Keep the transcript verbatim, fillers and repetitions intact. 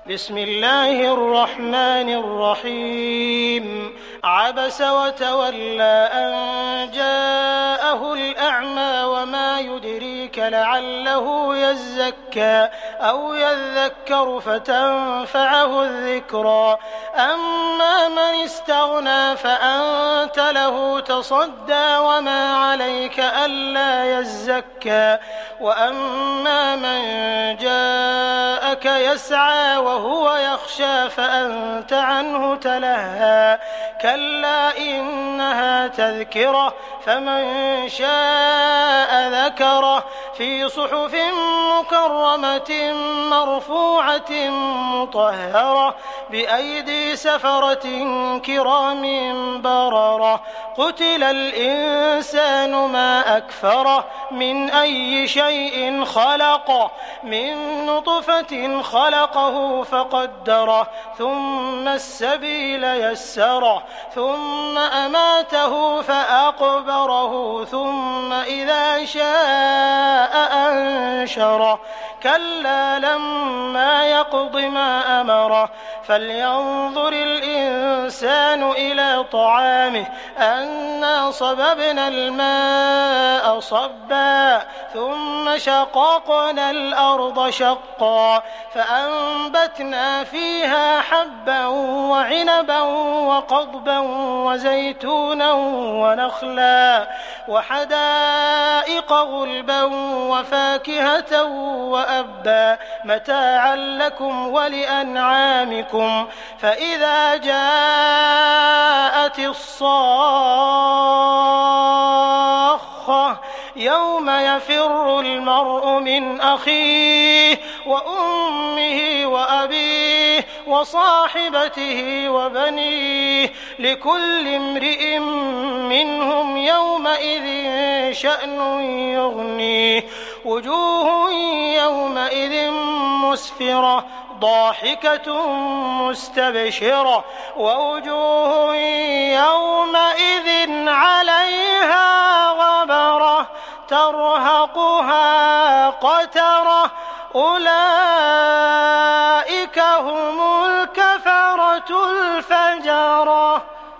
بسم الله الرحمن الرحيم عبس وتولى أن جاءه الأعمى وما يدريك لعله يزكى أو يذكر فتنفعه الذكرى أما من استغنى فأنت له تصدى وما عليك ألا يزكى وأما من جاءك يسعى وهو يخشى فأنت عنه تلهى كلا إنها تذكرة فمن شاء ذكره في صحف مكرمة مرفوعة مطهرة بأيدي سفرة كرام بررة قتل الإنسان ما أكفره من أي شيء خلقه من نطفة خلقه فقدره ثم السبيل يسره ثم أماته فأقبره ثم إذا شاء أنشره كلا لما يقض ما أمره فلينظر الإنسان إلى طعامه أنا صببنا الماء صبا ثم شققنا الأرض شقا فأنبتنا فيها حبا وعنبا وقضبا وزيتونا ونخلا وحدائق غلبا وفاكهة وأبا متاعا لكم ولأنعامكم فإذا جاءت الصاخة يوم يفر المرء من أخيه وأمه وأبيه وصاحبته وبنيه لكل امرئ منهم يومئذ شأن يغنيه وجوه يومئذ مسفرة ضاحكة مستبشرة ووجوه يومئذ عليها غبرة ترهقها قترة أولئك هم الكفرة الفجرة.